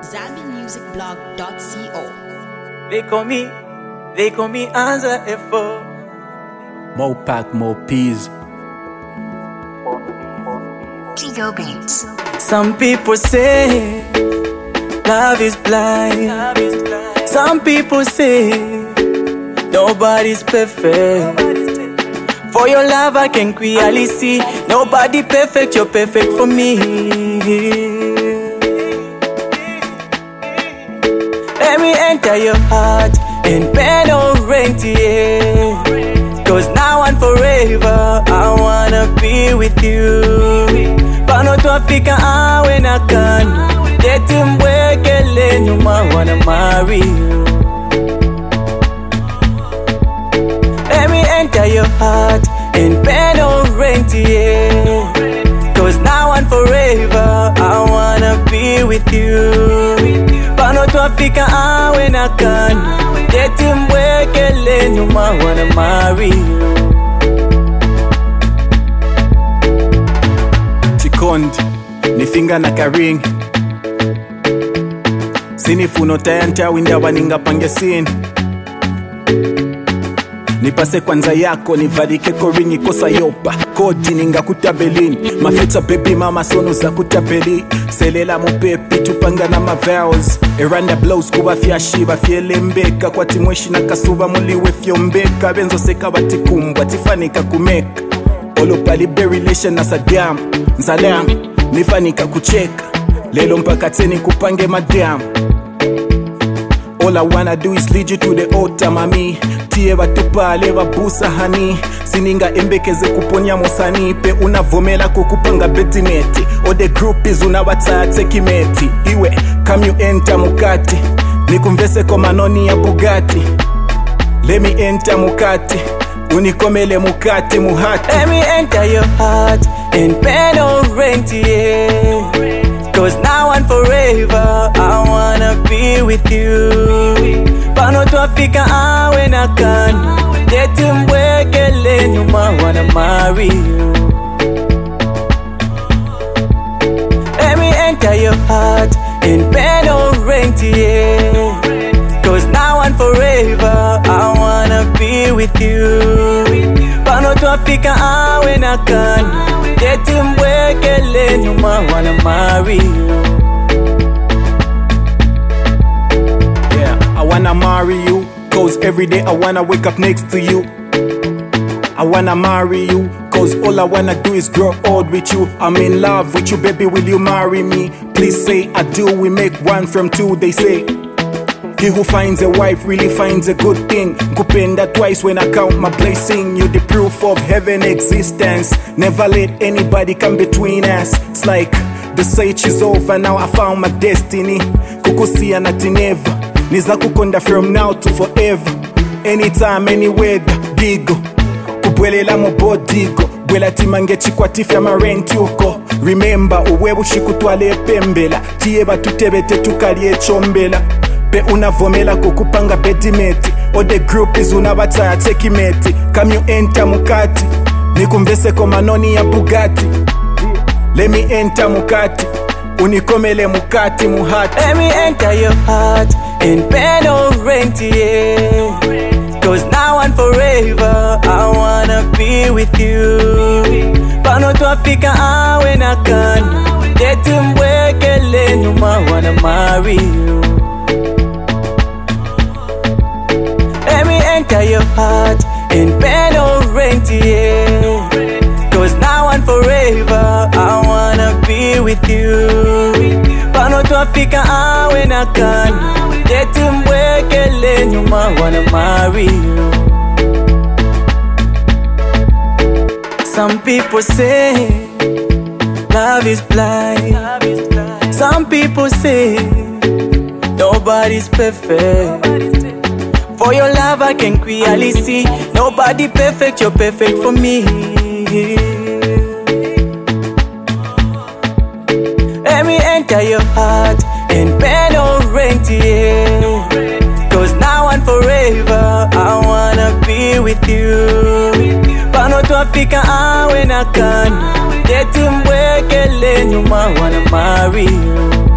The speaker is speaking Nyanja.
ZambianMusicBlog.co. They call me Anza F4. More pack, more peas. Tigo Beats. Some people say love is blind. Some people say nobody's perfect. For your love I can clearly see nobody perfect, you're perfect for me. Let me enter your heart and pen or rain tear. Cause now and forever I wanna be with you. Pano tuafika awe na kanu Yeti mwekele nyuma wanna marry you. Let me enter your heart and pen or rain tear. Cause now and forever I wanna be with you. Pano tuafika awe na kanu Yeti mwekele nyuma wanna marry you. Chikondi, nifinga na karing. Sinifuno tayanta winda waninga pangesin. Nipase kwanza yako, nivalike koringi kosa yopa. Kodi ninga kutabelin. Mafeta baby mama sono za kutabeli. Selela mupepi tupanga na mavows. Eranda blows kuwa fiashiba fiele mbeka. Kwa timweshi na kasuba muliwe fiombeka. Benzo seka batikumbwa tifanika kumeka. Olopa liberation na sadam. Nzalam, nifanika kucheka. Lelo mpaka teni kupange madam. All I wanna do is lead you to the altar, mami. Tie batupa leva busa hani. Sininga embekeze kuponya mosani. Pe unavomela kukupanga betimeti. All the groupies unawata tekimeti. Iwe, come you enter mukati. Nikumvese kwa manoni ya Bugatti. Let me enter mukati. Unikomele mukati muhati. Let me enter your heart and pen or rain tear. Cause now and forever I wanna be with you. Pano tuafika awe na kanu Yeti mwekele nyuma wanna marry you. Let me enter your heart and pen or rain tear. Cause now and forever I wanna be with you. Pano tuafika awe na kanu Yeti mwekele nyuma wanna marry you. Yeah, I wanna marry you. Cause every day I wanna wake up next to you. I wanna marry you. Cause all I wanna do is grow old with you. I'm in love with you, baby, will you marry me? Please say I do, we make one from two, they say. He who finds a wife really finds a good thing. Kupenda twice when I count my blessing. You the proof of heaven existence. Never let anybody come between us. It's like the search is over, now I found my destiny. Kukusia na tineva. Niza kukonda from now to forever. Anytime, anywhere, digo. Kubwelela mo bodigo. Bwela timangechi kwa tifya marenti uko. Remember, uwebu shikutwale pembela. Tieba tutebete tukalie chombela. Pe unavomela kukupanga betimeti. All the groupies unawata tekimeti. Come you enter mukati. Nikumvese kwa manoni ya Bugatti. Let me enter mukati. Unikomele mukati muhati. Let me enter your heart and pen or rain tear. Cause now and forever I wanna be with you. Pano tuafika awe na kanu Yeti mwekele nyuma wanna marry you. Let me enter your heart and pen or rain tear. Cause now and forever I wanna be with you. Pano tuafika awe na kanu Yeti mwekele nyuma wanna marry you. Some people say love is blind. Some people say nobody's perfect. For your love I can clearly see nobody perfect, you're perfect for me. Let me enter your heart and pen or rain tear. Cause now and forever I wanna be with you. Pano tuafika awe na kanu Yeti mwekele nyuma wanna marry you.